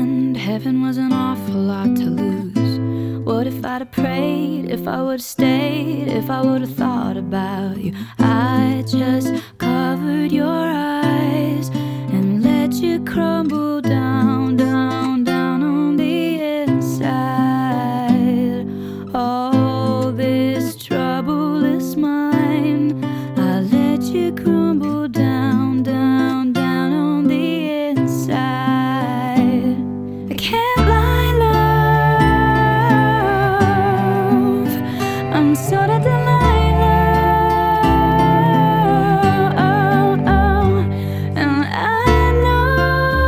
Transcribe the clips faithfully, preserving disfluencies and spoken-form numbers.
end, heaven was an awful lot to lose. What if I'd have prayed, if I would've stayed, if I would've thought about you? I just covered your eyes and let you crumble down, down, down on the inside. All this trouble is mine. I let you crumble down, down, down on the inside. I can't lie, love, I'm sort of Delilah, and I know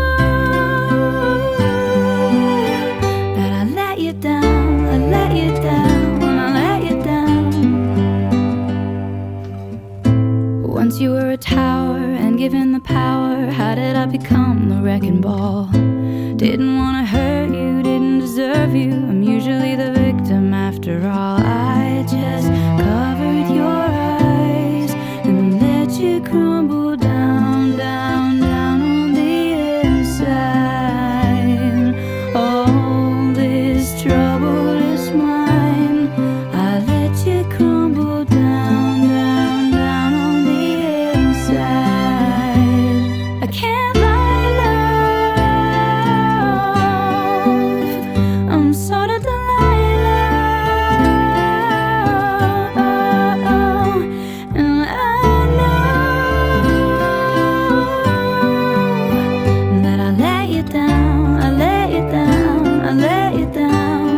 that I let you down, I let you down, I let you down. Once you were a tower and given the power, how did I become the wrecking ball? Didn't wanna hurt you, didn't deserve you. I'm usually the victim after all. I just covered your eyes and let you crumble down, down, down on the inside. All this trouble is mine. I let you crumble down, down, down on the inside. I can't lie, love, I'm sort of Delilah, and I know that I let you down, I let you down, I let you down.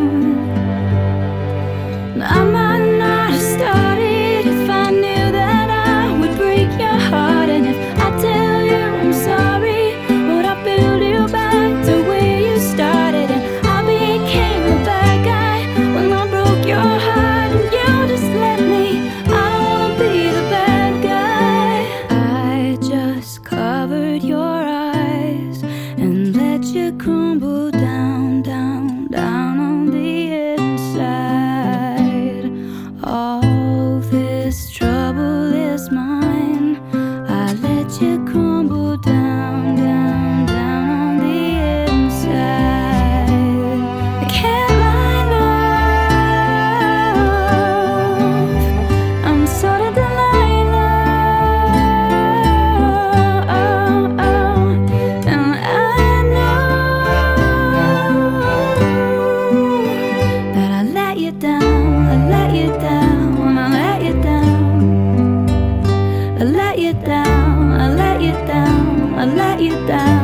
I might not have started if I knew that I would break your heart. And if I tell you I'm sorry, would I build you back to where you started? And I became the bad guy when I broke your heart, and you just let me. I don't wanna be the bad guy. I just covered your eyes and let you crumble down, down, down on the inside. All this trouble is mine. I let you crumble down, down, down on the inside. I can't lie, love, I'm sort of Delilah, and I know that I let you down, I let you down, I let you down. I let you down, I let you down, I let you down.